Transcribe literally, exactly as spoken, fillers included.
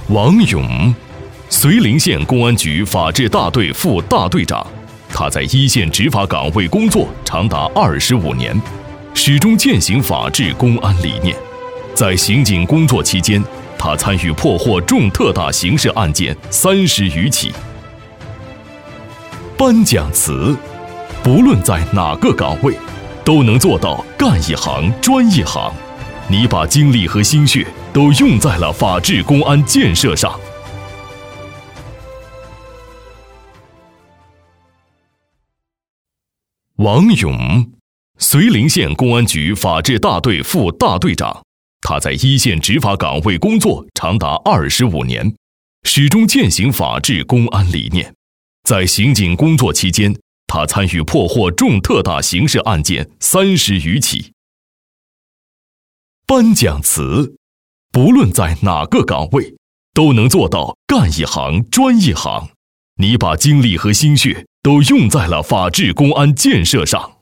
王勇，绥宁县公安局法制大队副大队长，他在一线执法岗位工作长达二十五年，始终践行法治公安理念。在刑警工作期间，他参与破获重特大刑事案件三十余起。颁奖词，不论在哪个岗位，都能做到干一行专一行。你把精力和心血都用在了法治公安建设上。王勇，绥宁县公安局法制大队副大队长，他在一线执法岗位工作长达二十五年，始终践行法治公安理念。在刑警工作期间，他参与破获重特大刑事案件三十余起。颁奖词，不论在哪个岗位，都能做到干一行专一行。你把精力和心血都用在了法治公安建设上。